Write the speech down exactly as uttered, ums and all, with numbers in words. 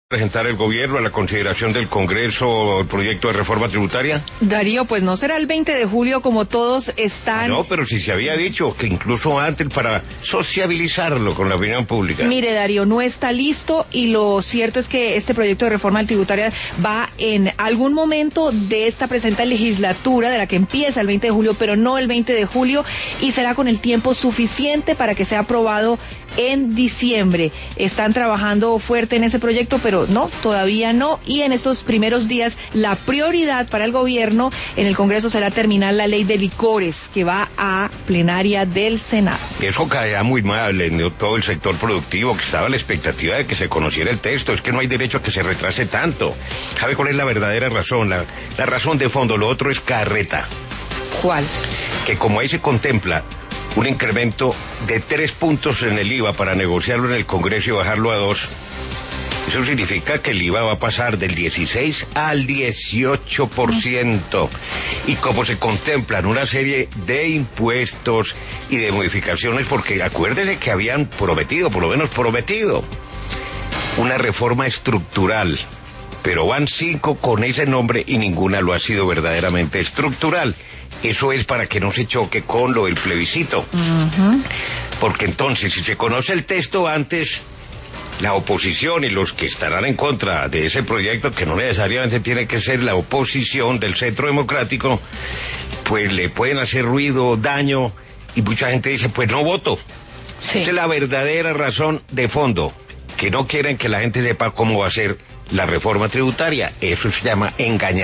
presentar el gobierno a la consideración del Congreso el proyecto de reforma tributaria? Darío, pues no será el veinte de julio como todos están... Ah, no, pero si se había dicho que incluso antes para sociabilizarlo con la opinión pública. Mire, Darío, no está listo y lo cierto es que este proyecto de reforma tributaria va en algún momento de esta presente legislatura, de la que empieza el veinte de julio, pero no el veinte de julio, y será con el tiempo suficiente para que sea aprobado en diciembre. Están trabajando fuerte en ese proyecto, pero no, todavía no, y en estos primeros días la prioridad para el gobierno en el Congreso será terminar la ley de licores, que va a plenaria del Senado. Eso caerá muy mal en todo el sector productivo, que estaba a la expectativa de que se conociera el texto. Es que no hay derecho a que se retrase tanto. ¿Sabe cuál es la verdadera razón? La, la razón de fondo, lo otro es carreta. ¿Cuál? Que como ahí se contempla un incremento de tres puntos en el I V A para negociarlo en el Congreso y bajarlo a dos, eso significa que el I V A va a pasar del dieciséis al dieciocho por ciento. Y como se contemplan una serie de impuestos y de modificaciones, porque acuérdese que habían prometido, por lo menos prometido, una reforma estructural, pero van cinco con ese nombre y ninguna lo ha sido verdaderamente estructural. Eso es para que no se choque con lo del plebiscito. Uh-huh. Porque entonces, si se conoce el texto antes, la oposición y los que estarán en contra de ese proyecto, que no necesariamente tiene que ser la oposición del Centro Democrático, pues le pueden hacer ruido, daño, y mucha gente dice, pues no voto. Sí. Esa es la verdadera razón de fondo, que no quieren que la gente sepa cómo va a ser la reforma tributaria. Eso se llama engañar.